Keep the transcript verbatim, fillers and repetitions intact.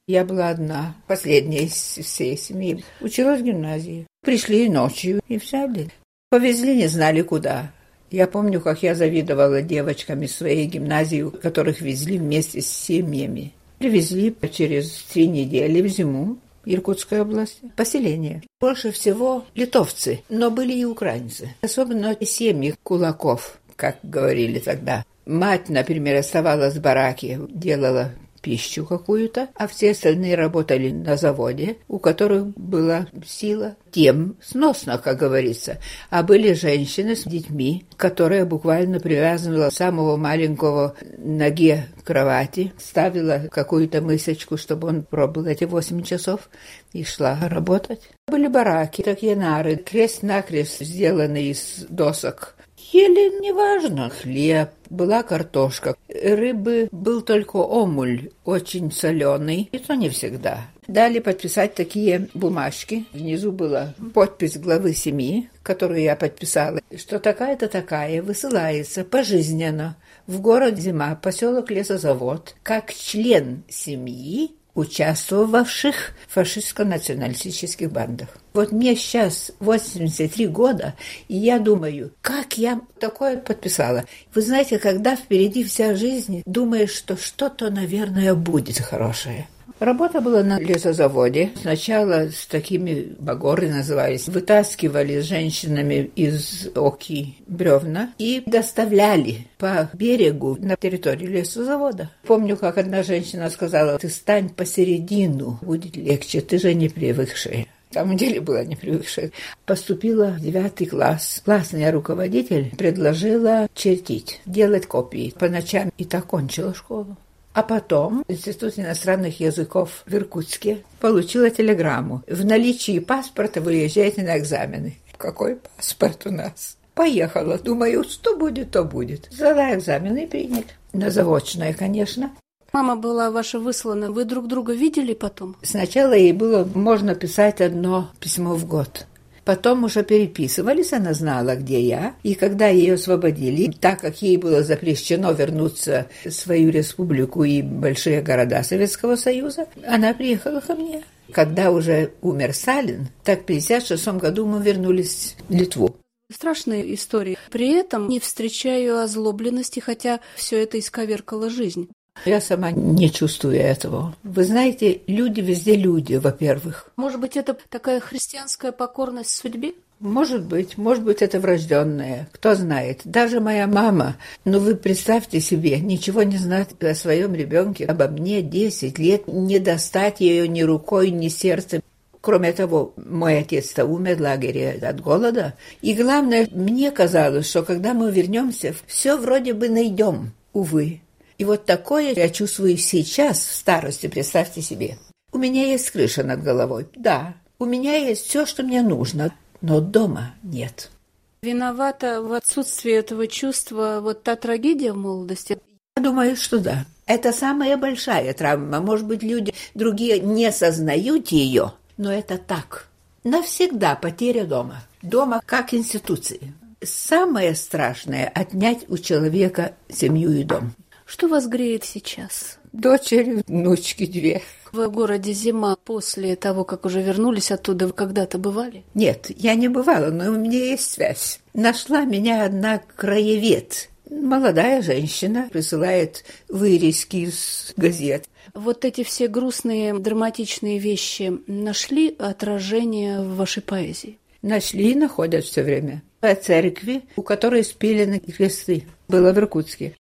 Я была одна, последняя из всей семьи. Училась в гимназии. Пришли ночью и взяли. Повезли, не знали куда. Я помню, как я завидовала девочкам из своей гимназии, которых везли вместе с семьями. Привезли через три недели в зиму. Иркутской области. Поселение. Больше всего литовцы, но были и украинцы. Особенно семьи кулаков, как говорили тогда. Мать, например, оставалась в бараке, делала пищу какую-то, а все остальные работали на заводе, у которых была сила. Тем сносно, как говорится. А были женщины с детьми, которые буквально привязывала самого маленького ноге к кровати, ставила какую-то мысочку, чтобы он пробыл эти восемь часов, и шла работать. Были бараки, такие нары, крест-накрест сделанные из досок. Ели неважно, хлеб, была картошка. Рыбы был только омуль, очень соленый, и то не всегда. Дали подписать такие бумажки. Внизу была подпись главы семьи, которую я подписала, что такая-то такая высылается пожизненно в город Зима, поселок Лесозавод, как член семьи, участвовавших в фашистско-националистических бандах. Вот мне сейчас восемьдесят три года, и я думаю, как я такое подписала. Вы знаете, когда впереди вся жизнь, думаешь, что что-то, наверное, будет хорошее. Работа была на лесозаводе. Сначала с такими багоры назывались. Вытаскивали с женщинами из оки бревна и доставляли по берегу на территорию лесозавода. Помню, как одна женщина сказала: ты стань посередину, будет легче, ты же не привыкшая. На самом деле была не привыкшая. Поступила в девятый класс. Классный руководитель предложила чертить, делать копии по ночам, и так кончила школу. А потом Институт иностранных языков в Иркутске получила телеграмму: в наличии паспорта выезжайте на экзамены. Какой паспорт у нас? Поехала. Думаю, что будет, то будет. Сдала экзамены и приняли. На заочное, конечно. Мама была ваша выслана. Вы друг друга видели потом? Сначала ей было можно писать одно письмо в год. Потом уже переписывались, она знала, где я. И когда ее освободили, так как ей было запрещено вернуться в свою республику и большие города Советского Союза, она приехала ко мне. Когда уже умер Сталин, так в пятьдесят шестом году мы вернулись в Литву. Страшные истории. При этом не встречаю озлобленности, хотя все это исковеркало жизнь. Я сама не чувствую этого. Вы знаете, люди везде люди, во-первых. Может быть, это такая христианская покорность судьбе? Может быть, может быть, это врожденное. Кто знает. Даже моя мама, ну вы представьте себе, ничего не знать о своем ребенке, обо мне десять лет, не достать ее ни рукой, ни сердцем. Кроме того, мой отец-то умер в лагере от голода. И главное, мне казалось, что когда мы вернемся, все вроде бы найдем, увы. И вот такое я чувствую сейчас, в старости, представьте себе. У меня есть крыша над головой, да. У меня есть все, что мне нужно, но дома нет. Виновата в отсутствии этого чувства вот та трагедия в молодости? Я думаю, что да. Это самая большая травма. Может быть, люди другие не осознают ее, но это так. Навсегда потеря дома. Дома как институции. Самое страшное – отнять у человека семью и дом. Что вас греет сейчас? Дочери, внучки две. В городе Зима после того, как уже вернулись оттуда, вы когда-то бывали? Нет, я не бывала, но у меня есть связь. Нашла меня одна краевед. Молодая женщина присылает вырезки из газет. Вот эти все грустные, драматичные вещи нашли отражение в вашей поэзии? Нашли и находят все время. О церкви, у которой спилены кресты, было в Иркутске.